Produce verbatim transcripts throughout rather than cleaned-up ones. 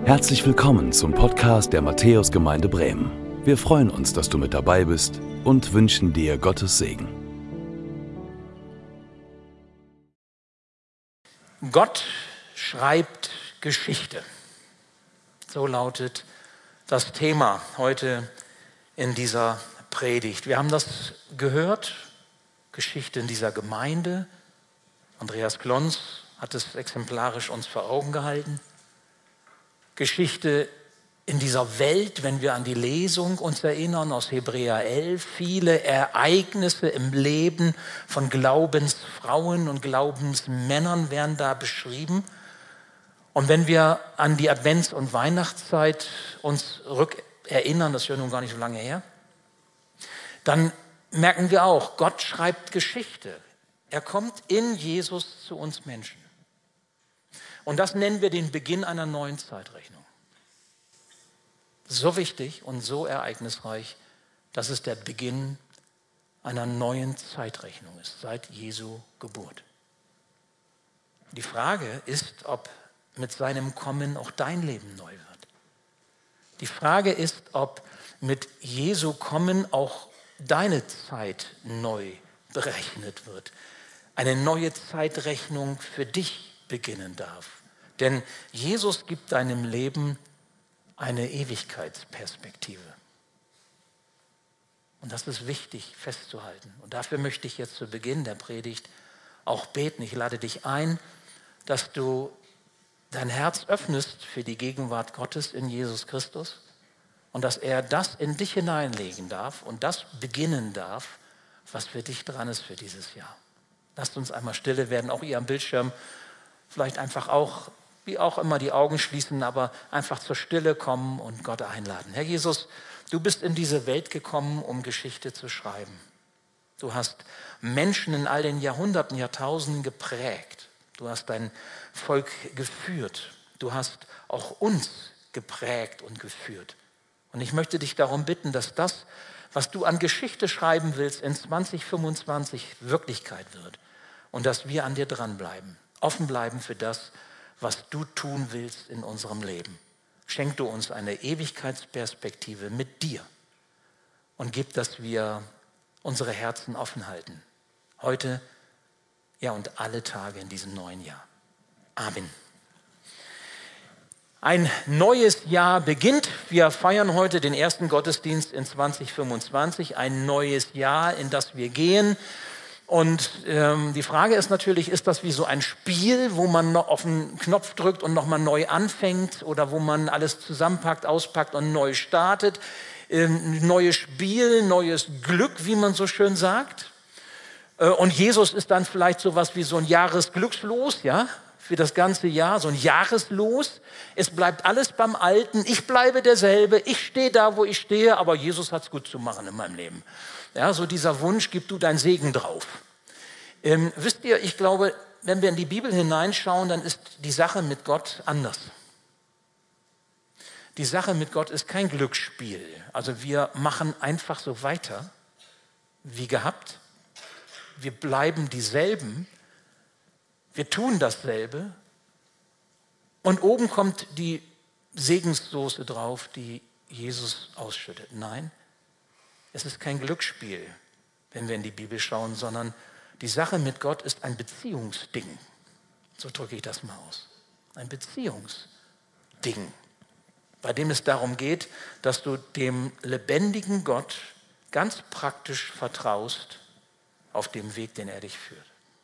Herzlich willkommen zum Podcast der Matthäusgemeinde Bremen. Wir freuen uns, dass du mit dabei bist und wünschen dir Gottes Segen. Gott schreibt Geschichte. So lautet das Thema heute in dieser Predigt. Wir haben das gehört, Geschichte in dieser Gemeinde. Andreas Klons hat es exemplarisch uns vor Augen gehalten. Geschichte in dieser Welt, wenn wir an die Lesung uns erinnern aus Hebräer elf, viele Ereignisse im Leben von Glaubensfrauen und Glaubensmännern werden da beschrieben. Und wenn wir an die Advents- und Weihnachtszeit uns rückerinnern, das ist ja nun gar nicht so lange her, dann merken wir auch, Gott schreibt Geschichte. Er kommt in Jesus zu uns Menschen. Und das nennen wir den Beginn einer neuen Zeitrechnung. So wichtig und so ereignisreich, dass es der Beginn einer neuen Zeitrechnung ist, seit Jesu Geburt. Die Frage ist, ob mit seinem Kommen auch dein Leben neu wird. Die Frage ist, ob mit Jesu Kommen auch deine Zeit neu berechnet wird. Eine neue Zeitrechnung für dich beginnen darf. Denn Jesus gibt deinem Leben eine Ewigkeitsperspektive. Und das ist wichtig festzuhalten. Und dafür möchte ich jetzt zu Beginn der Predigt auch beten. Ich lade dich ein, dass du dein Herz öffnest für die Gegenwart Gottes in Jesus Christus und dass er das in dich hineinlegen darf und das beginnen darf, was für dich dran ist für dieses Jahr. Lasst uns einmal stille werden, auch ihr am Bildschirm, vielleicht einfach auch, wie auch immer, die Augen schließen, aber einfach zur Stille kommen und Gott einladen. Herr Jesus, du bist in diese Welt gekommen, um Geschichte zu schreiben. Du hast Menschen in all den Jahrhunderten, Jahrtausenden geprägt. Du hast dein Volk geführt. Du hast auch uns geprägt und geführt. Und ich möchte dich darum bitten, dass das, was du an Geschichte schreiben willst, in zwanzig fünfundzwanzig Wirklichkeit wird. Und dass wir an dir dranbleiben, offen bleiben für das, was du tun willst in unserem Leben. Schenk du uns eine Ewigkeitsperspektive mit dir und gib, dass wir unsere Herzen offen halten. Heute, ja, und alle Tage in diesem neuen Jahr. Amen. Ein neues Jahr beginnt. Wir feiern heute den ersten Gottesdienst in zwanzig fünfundzwanzig. Ein neues Jahr, in das wir gehen. Und ähm, die Frage ist natürlich, ist das wie so ein Spiel, wo man noch auf den Knopf drückt und nochmal neu anfängt oder wo man alles zusammenpackt, auspackt und neu startet? Ähm, neues Spiel, neues Glück, wie man so schön sagt. Äh, und Jesus ist dann vielleicht sowas wie so ein Jahresglückslos, ja, für das ganze Jahr, so ein Jahreslos. Es bleibt alles beim Alten, ich bleibe derselbe, ich stehe da, wo ich stehe, aber Jesus hat es gut zu machen in meinem Leben. Ja, so dieser Wunsch, gib du dein Segen drauf. Ähm, wisst ihr, ich glaube, wenn wir in die Bibel hineinschauen, dann ist die Sache mit Gott anders. Die Sache mit Gott ist kein Glücksspiel. Also wir machen einfach so weiter, wie gehabt. Wir bleiben dieselben. Wir tun dasselbe. Und oben kommt die Segenssoße drauf, die Jesus ausschüttet. Nein. Es ist kein Glücksspiel, wenn wir in die Bibel schauen, sondern die Sache mit Gott ist ein Beziehungsding. So drücke ich das mal aus. Ein Beziehungsding, bei dem es darum geht, dass du dem lebendigen Gott ganz praktisch vertraust auf dem Weg, den er dich führt.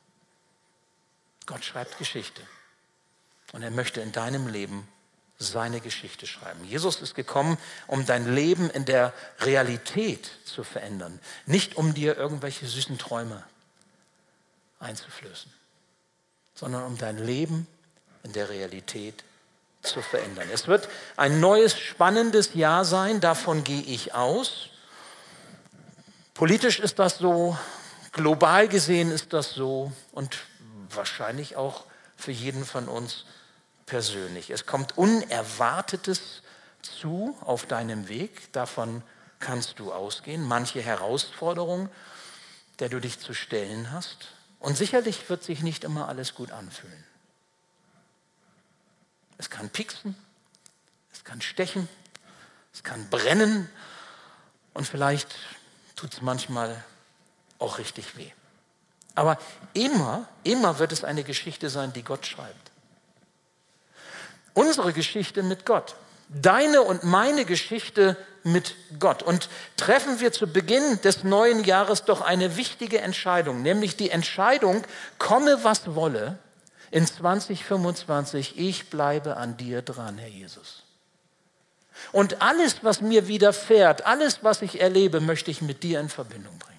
Gott schreibt Geschichte und er möchte in deinem Leben seine Geschichte schreiben. Jesus ist gekommen, um dein Leben in der Realität zu verändern, nicht um dir irgendwelche süßen Träume einzuflößen, sondern um dein Leben in der Realität zu verändern. Es wird ein neues, spannendes Jahr sein, davon gehe ich aus. Politisch ist das so, global gesehen ist das so und wahrscheinlich auch für jeden von uns persönlich. Es kommt Unerwartetes zu auf deinem Weg, davon kannst du ausgehen. Manche Herausforderung, der du dich zu stellen hast. Und sicherlich wird sich nicht immer alles gut anfühlen. Es kann pieksen, es kann stechen, es kann brennen und vielleicht tut es manchmal auch richtig weh. Aber immer, immer wird es eine Geschichte sein, die Gott schreibt. Unsere Geschichte mit Gott. Deine und meine Geschichte mit Gott. Und treffen wir zu Beginn des neuen Jahres doch eine wichtige Entscheidung, nämlich die Entscheidung, komme was wolle, in zwanzig fünfundzwanzig, ich bleibe an dir dran, Herr Jesus. Und alles, was mir widerfährt, alles, was ich erlebe, möchte ich mit dir in Verbindung bringen.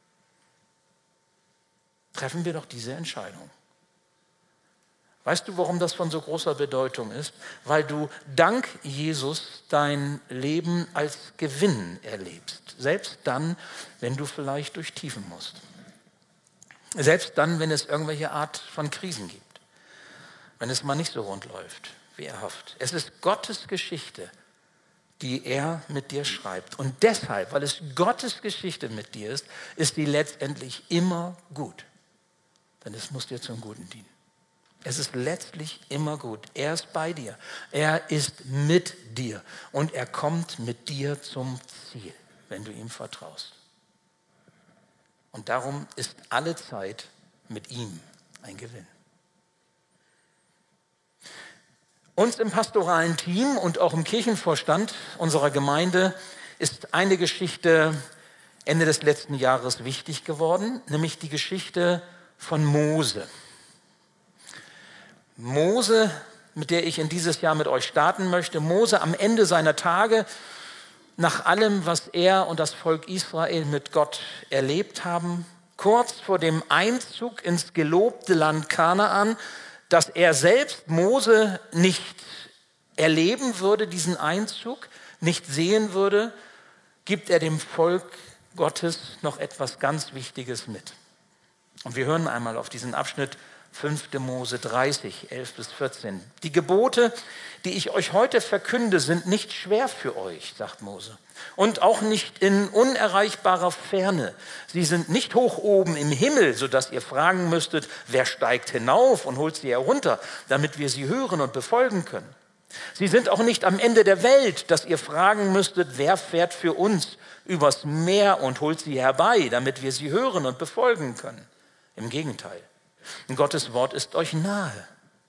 Treffen wir doch diese Entscheidung. Weißt du, warum das von so großer Bedeutung ist? Weil du dank Jesus dein Leben als Gewinn erlebst. Selbst dann, wenn du vielleicht durch Tiefen musst. Selbst dann, wenn es irgendwelche Art von Krisen gibt. Wenn es mal nicht so rund läuft, wie er hofft. Es ist Gottes Geschichte, die er mit dir schreibt. Und deshalb, weil es Gottes Geschichte mit dir ist, ist die letztendlich immer gut. Denn es muss dir zum Guten dienen. Es ist letztlich immer gut. Er ist bei dir. Er ist mit dir. Und er kommt mit dir zum Ziel, wenn du ihm vertraust. Und darum ist alle Zeit mit ihm ein Gewinn. Uns im pastoralen Team und auch im Kirchenvorstand unserer Gemeinde ist eine Geschichte Ende des letzten Jahres wichtig geworden, nämlich die Geschichte von Mose. Mose, mit der ich in dieses Jahr mit euch starten möchte. Mose am Ende seiner Tage, nach allem, was er und das Volk Israel mit Gott erlebt haben, kurz vor dem Einzug ins gelobte Land Kanaan, dass er selbst, Mose, nicht erleben würde, diesen Einzug, nicht sehen würde, gibt er dem Volk Gottes noch etwas ganz Wichtiges mit. Und wir hören einmal auf diesen Abschnitt fünfte Mose dreißig, elf bis vierzehn. Die Gebote, die ich euch heute verkünde, sind nicht schwer für euch, sagt Mose. Und auch nicht in unerreichbarer Ferne. Sie sind nicht hoch oben im Himmel, sodass ihr fragen müsstet, wer steigt hinauf und holt sie herunter, damit wir sie hören und befolgen können. Sie sind auch nicht am Ende der Welt, dass ihr fragen müsstet, wer fährt für uns übers Meer und holt sie herbei, damit wir sie hören und befolgen können. Im Gegenteil. Gottes Wort ist euch nahe.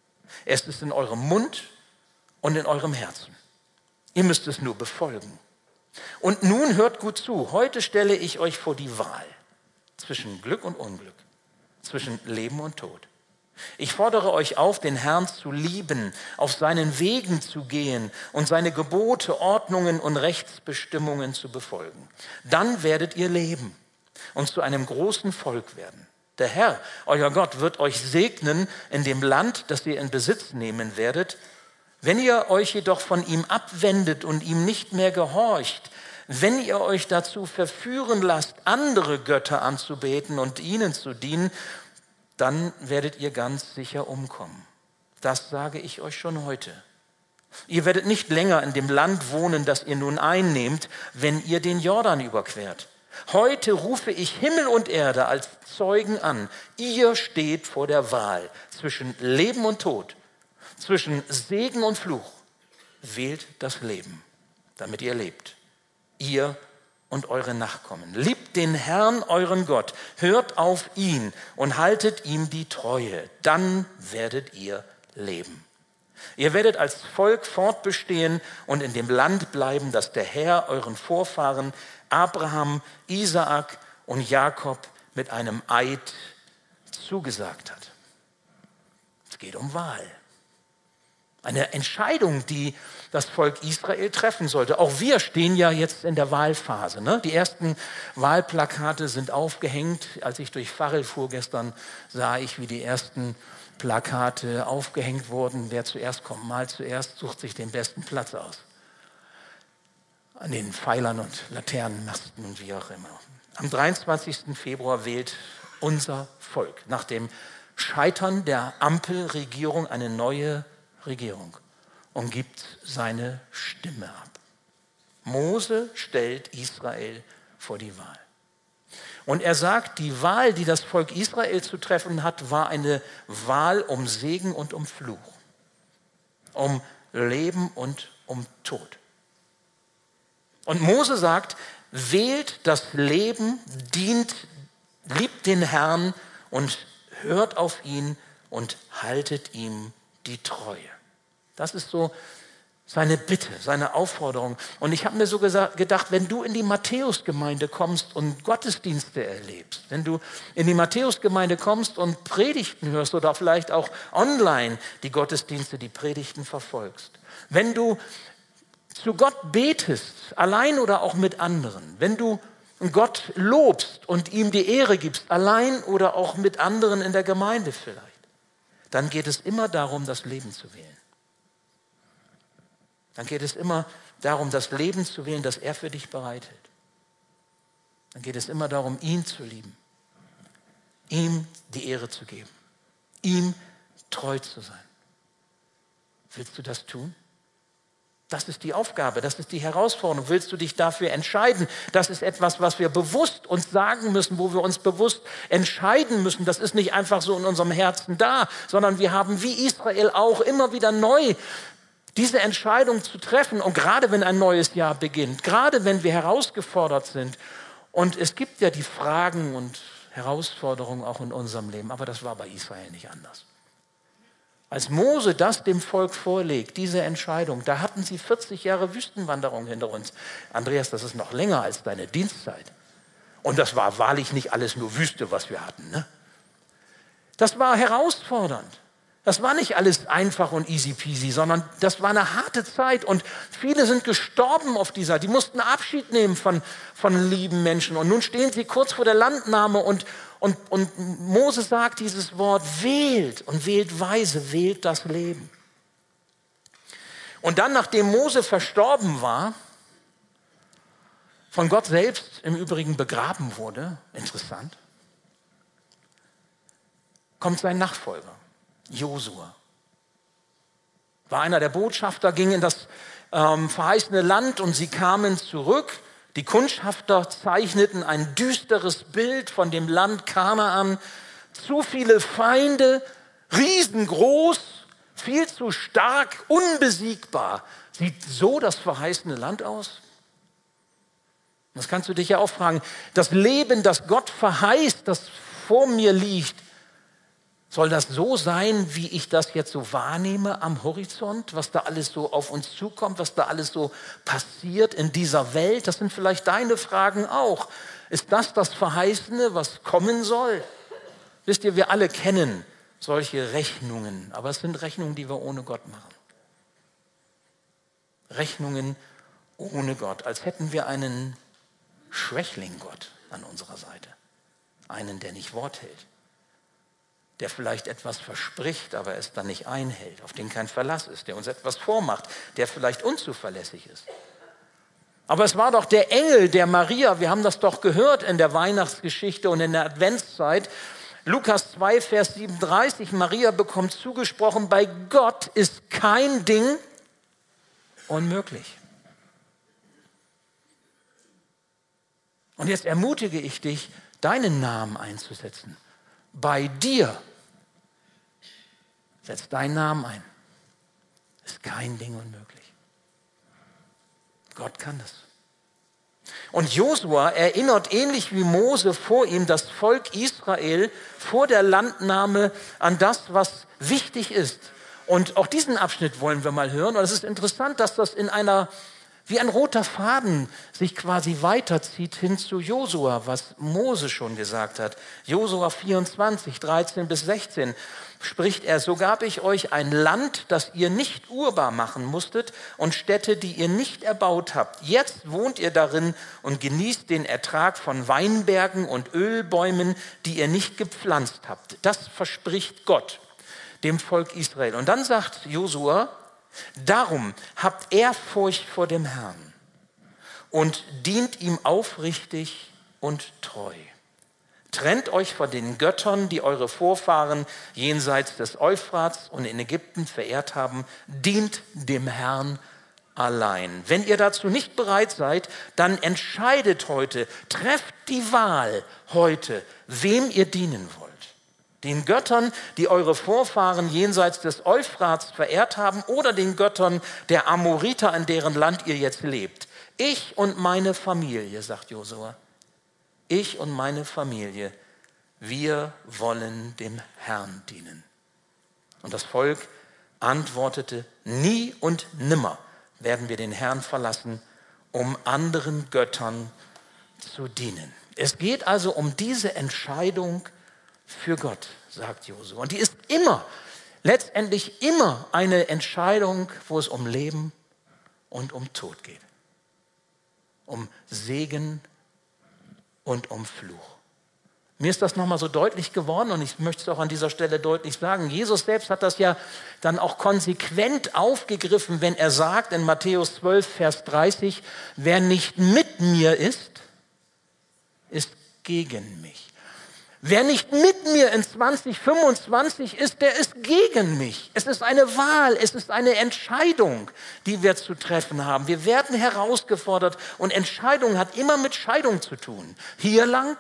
Es ist in eurem Mund und in eurem Herzen. Ihr müsst es nur befolgen. Und nun hört gut zu. Heute stelle ich euch vor die Wahl zwischen Glück und Unglück, zwischen Leben und Tod. Ich fordere euch auf, den Herrn zu lieben, auf seinen Wegen zu gehen und seine Gebote, Ordnungen und Rechtsbestimmungen zu befolgen. Dann werdet ihr leben und zu einem großen Volk werden. Der Herr, euer Gott, wird euch segnen in dem Land, das ihr in Besitz nehmen werdet. Wenn ihr euch jedoch von ihm abwendet und ihm nicht mehr gehorcht, wenn ihr euch dazu verführen lasst, andere Götter anzubeten und ihnen zu dienen, dann werdet ihr ganz sicher umkommen. Das sage ich euch schon heute. Ihr werdet nicht länger in dem Land wohnen, das ihr nun einnehmt, wenn ihr den Jordan überquert. Heute rufe ich Himmel und Erde als Zeugen an. Ihr steht vor der Wahl zwischen Leben und Tod, zwischen Segen und Fluch. Wählt das Leben, damit ihr lebt. Ihr und eure Nachkommen. Liebt den Herrn, euren Gott. Hört auf ihn und haltet ihm die Treue. Dann werdet ihr leben. Ihr werdet als Volk fortbestehen und in dem Land bleiben, das der Herr euren Vorfahren Abraham, Isaak und Jakob mit einem Eid zugesagt hat. Es geht um Wahl. Eine Entscheidung, die das Volk Israel treffen sollte. Auch wir stehen ja jetzt in der Wahlphase. Ne? Die ersten Wahlplakate sind aufgehängt. Als ich durch Varel fuhr gestern, sah ich, wie die ersten Plakate aufgehängt wurden. Wer zuerst kommt, mal zuerst, sucht sich den besten Platz aus. An den Pfeilern und Laternenmasten und wie auch immer. Am dreiundzwanzigsten Februar wählt unser Volk nach dem Scheitern der Ampelregierung eine neue Regierung und gibt seine Stimme ab. Mose stellt Israel vor die Wahl. Und er sagt, die Wahl, die das Volk Israel zu treffen hat, war eine Wahl um Segen und um Fluch, um Leben und um Tod. Und Mose sagt, wählt das Leben, dient, liebt den Herrn und hört auf ihn und haltet ihm die Treue. Das ist so seine Bitte, seine Aufforderung. Und ich habe mir so gedacht, wenn du in die Matthäusgemeinde kommst und Gottesdienste erlebst, wenn du in die Matthäusgemeinde kommst und Predigten hörst oder vielleicht auch online die Gottesdienste, die Predigten verfolgst, wenn du zu Gott betest, allein oder auch mit anderen, wenn du Gott lobst und ihm die Ehre gibst, allein oder auch mit anderen in der Gemeinde vielleicht, dann geht es immer darum, das Leben zu wählen. Dann geht es immer darum, das Leben zu wählen, das er für dich bereithält. Dann geht es immer darum, ihn zu lieben, ihm die Ehre zu geben, ihm treu zu sein. Willst du das tun? Das ist die Aufgabe, das ist die Herausforderung. Willst du dich dafür entscheiden? Das ist etwas, was wir bewusst uns sagen müssen, wo wir uns bewusst entscheiden müssen. Das ist nicht einfach so in unserem Herzen da, sondern wir haben wie Israel auch immer wieder neu diese Entscheidung zu treffen. Und gerade wenn ein neues Jahr beginnt, gerade wenn wir herausgefordert sind. Und es gibt ja die Fragen und Herausforderungen auch in unserem Leben, aber das war bei Israel nicht anders. Als Mose das dem Volk vorlegt, diese Entscheidung, da hatten sie vierzig Jahre Wüstenwanderung hinter uns. Andreas, das ist noch länger als deine Dienstzeit. Und das war wahrlich nicht alles nur Wüste, was wir hatten. Ne? Das war herausfordernd. Das war nicht alles einfach und easy peasy, sondern das war eine harte Zeit. Und viele sind gestorben auf dieser, die mussten Abschied nehmen von, von lieben Menschen. Und nun stehen sie kurz vor der Landnahme und Und, und Mose sagt dieses Wort, wählt und wählt weise, wählt das Leben. Und dann, nachdem Mose verstorben war, von Gott selbst im Übrigen begraben wurde, interessant, kommt sein Nachfolger, Josua. War einer der Botschafter, ging in das ähm, verheißene Land und sie kamen zurück. Die Kundschafter zeichneten ein düsteres Bild von dem Land Kanaan. Zu viele Feinde, riesengroß, viel zu stark, unbesiegbar. Sieht so das verheißene Land aus? Das kannst du dich ja auch fragen. Das Leben, das Gott verheißt, das vor mir liegt, soll das so sein, wie ich das jetzt so wahrnehme am Horizont, was da alles so auf uns zukommt, was da alles so passiert in dieser Welt? Das sind vielleicht deine Fragen auch. Ist das das Verheißene, was kommen soll? Wisst ihr, wir alle kennen solche Rechnungen, aber es sind Rechnungen, die wir ohne Gott machen. Rechnungen ohne Gott, als hätten wir einen Schwächling-Gott an unserer Seite. Einen, der nicht Wort hält. Der vielleicht etwas verspricht, aber es dann nicht einhält, auf den kein Verlass ist, der uns etwas vormacht, der vielleicht unzuverlässig ist. Aber es war doch der Engel der Maria, wir haben das doch gehört in der Weihnachtsgeschichte und in der Adventszeit, Lukas zwei, Vers siebenunddreißig, Maria bekommt zugesprochen, bei Gott ist kein Ding unmöglich. Und jetzt ermutige ich dich, deinen Namen einzusetzen. Bei dir, setz deinen Namen ein, ist kein Ding unmöglich. Gott kann das. Und Josua erinnert ähnlich wie Mose vor ihm das Volk Israel vor der Landnahme an das, was wichtig ist. Und auch diesen Abschnitt wollen wir mal hören. Und es ist interessant, dass das in einer wie ein roter Faden sich quasi weiterzieht hin zu Josua, was Mose schon gesagt hat. Josua vierundzwanzig, dreizehn bis sechzehn spricht er, so gab ich euch ein Land, das ihr nicht urbar machen musstet und Städte, die ihr nicht erbaut habt. Jetzt wohnt ihr darin und genießt den Ertrag von Weinbergen und Ölbäumen, die ihr nicht gepflanzt habt. Das verspricht Gott dem Volk Israel. Und dann sagt Josua, darum habt Ehrfurcht vor dem Herrn und dient ihm aufrichtig und treu. Trennt euch von den Göttern, die eure Vorfahren jenseits des Euphrats und in Ägypten verehrt haben. Dient dem Herrn allein. Wenn ihr dazu nicht bereit seid, dann entscheidet heute, trefft die Wahl heute, wem ihr dienen wollt. Den Göttern, die eure Vorfahren jenseits des Euphrats verehrt haben, oder den Göttern der Amoriter, in deren Land ihr jetzt lebt. Ich und meine Familie, sagt Josua, ich und meine Familie, wir wollen dem Herrn dienen. Und das Volk antwortete, nie und nimmer werden wir den Herrn verlassen, um anderen Göttern zu dienen. Es geht also um diese Entscheidung für Gott, sagt Josua. Und die ist immer, letztendlich immer eine Entscheidung, wo es um Leben und um Tod geht. Um Segen und um Fluch. Mir ist das nochmal so deutlich geworden und ich möchte es auch an dieser Stelle deutlich sagen. Jesus selbst hat das ja dann auch konsequent aufgegriffen, wenn er sagt in Matthäus zwölf, Vers dreißig, wer nicht mit mir ist, ist gegen mich. Wer nicht mit mir in zwanzig fünfundzwanzig ist, der ist gegen mich. Es ist eine Wahl, es ist eine Entscheidung, die wir zu treffen haben. Wir werden herausgefordert und Entscheidung hat immer mit Scheidung zu tun. Hier lang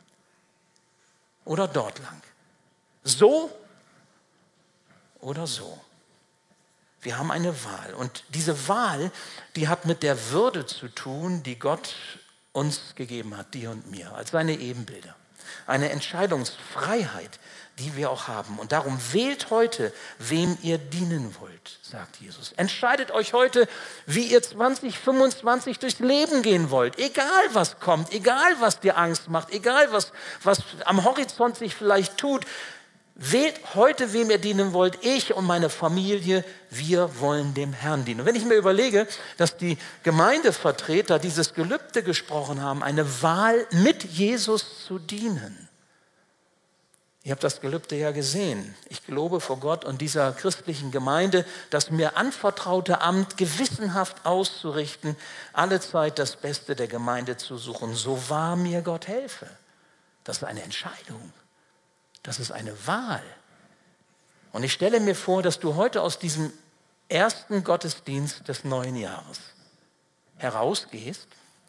oder dort lang. So oder so. Wir haben eine Wahl. Und diese Wahl, die hat mit der Würde zu tun, die Gott uns gegeben hat, dir und mir, als seine Ebenbilder. Eine Entscheidungsfreiheit, die wir auch haben. Und darum wählt heute, wem ihr dienen wollt, sagt Jesus. Entscheidet euch heute, wie ihr zwanzig fünfundzwanzig durchs Leben gehen wollt. Egal was kommt, egal was dir Angst macht, egal was, was am Horizont sich vielleicht tut. Wählt heute, wem ihr dienen wollt. Ich und meine Familie, wir wollen dem Herrn dienen. Und wenn ich mir überlege, dass die Gemeindevertreter dieses Gelübde gesprochen haben, eine Wahl mit Jesus zu dienen. Ihr habt das Gelübde ja gesehen. Ich gelobe vor Gott und dieser christlichen Gemeinde, das mir anvertraute Amt gewissenhaft auszurichten, allezeit das Beste der Gemeinde zu suchen. So wahr mir Gott helfe. Das ist eine Entscheidung. Das ist eine Wahl. Und ich stelle mir vor, dass du heute aus diesem ersten Gottesdienst des neuen Jahres herausgehst,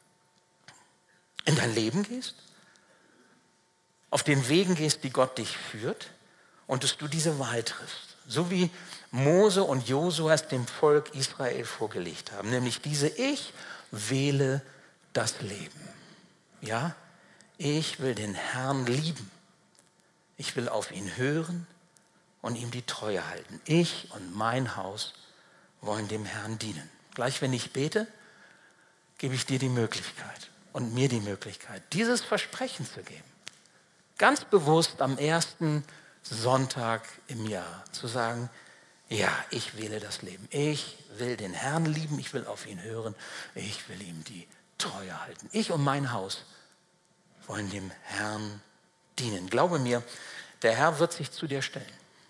in dein Leben gehst, auf den Wegen gehst, die Gott dich führt und dass du diese Wahl triffst. So wie Mose und Josua es dem Volk Israel vorgelegt haben. Nämlich diese, ich wähle das Leben. Ja, ich will den Herrn lieben. Ich will auf ihn hören und ihm die Treue halten. Ich und mein Haus wollen dem Herrn dienen. Gleich wenn ich bete, gebe ich dir die Möglichkeit und mir die Möglichkeit, dieses Versprechen zu geben. Ganz bewusst am ersten Sonntag im Jahr zu sagen, ja, ich wähle das Leben. Ich will den Herrn lieben, ich will auf ihn hören, ich will ihm die Treue halten. Ich und mein Haus wollen dem Herrn dienen. Glaube mir, der Herr wird sich zu dir stellen.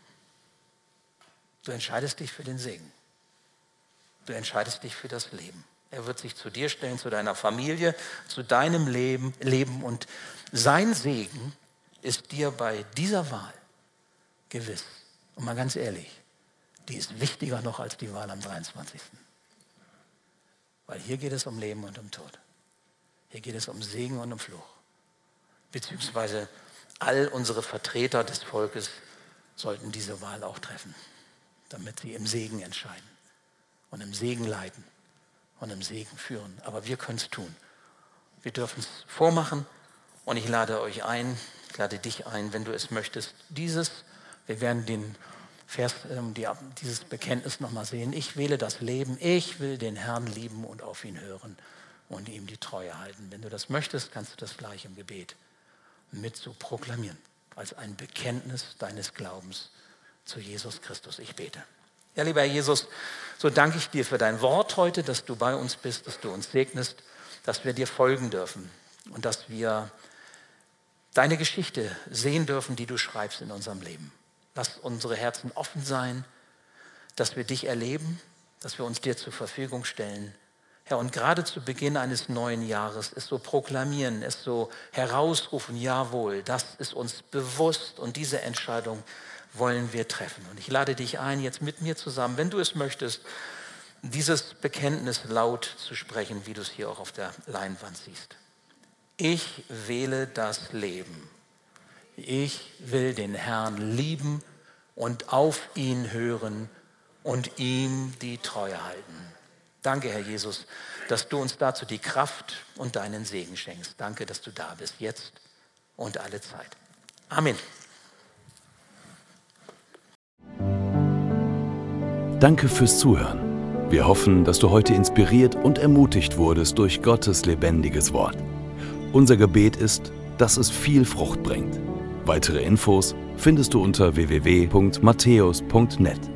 Du entscheidest dich für den Segen. Du entscheidest dich für das Leben. Er wird sich zu dir stellen, zu deiner Familie, zu deinem Leben, Leben und sein Segen ist dir bei dieser Wahl gewiss. Und mal ganz ehrlich, die ist wichtiger noch als die Wahl am dreiundzwanzigsten Weil hier geht es um Leben und um Tod. Hier geht es um Segen und um Fluch. Beziehungsweise all unsere Vertreter des Volkes sollten diese Wahl auch treffen, damit sie im Segen entscheiden und im Segen leiten und im Segen führen. Aber wir können es tun. Wir dürfen es vormachen und ich lade euch ein, ich lade dich ein, wenn du es möchtest, dieses, wir werden den Vers, die, dieses Bekenntnis nochmal sehen. Ich wähle das Leben, ich will den Herrn lieben und auf ihn hören und ihm die Treue halten. Wenn du das möchtest, kannst du das gleich im Gebet mit zu proklamieren, als ein Bekenntnis deines Glaubens zu Jesus Christus. Ich bete. Ja, lieber Herr Jesus, so danke ich dir für dein Wort heute, dass du bei uns bist, dass du uns segnest, dass wir dir folgen dürfen und dass wir deine Geschichte sehen dürfen, die du schreibst in unserem Leben. Lass unsere Herzen offen sein, dass wir dich erleben, dass wir uns dir zur Verfügung stellen. Herr, und gerade zu Beginn eines neuen Jahres es so proklamieren, es so herausrufen, jawohl, das ist uns bewusst und diese Entscheidung wollen wir treffen. Und ich lade dich ein, jetzt mit mir zusammen, wenn du es möchtest, dieses Bekenntnis laut zu sprechen, wie du es hier auch auf der Leinwand siehst. Ich wähle das Leben. Ich will den Herrn lieben und auf ihn hören und ihm die Treue halten. Danke, Herr Jesus, dass du uns dazu die Kraft und deinen Segen schenkst. Danke, dass du da bist, jetzt und alle Zeit. Amen. Danke fürs Zuhören. Wir hoffen, dass du heute inspiriert und ermutigt wurdest durch Gottes lebendiges Wort. Unser Gebet ist, dass es viel Frucht bringt. Weitere Infos findest du unter w w w punkt matthäus punkt net.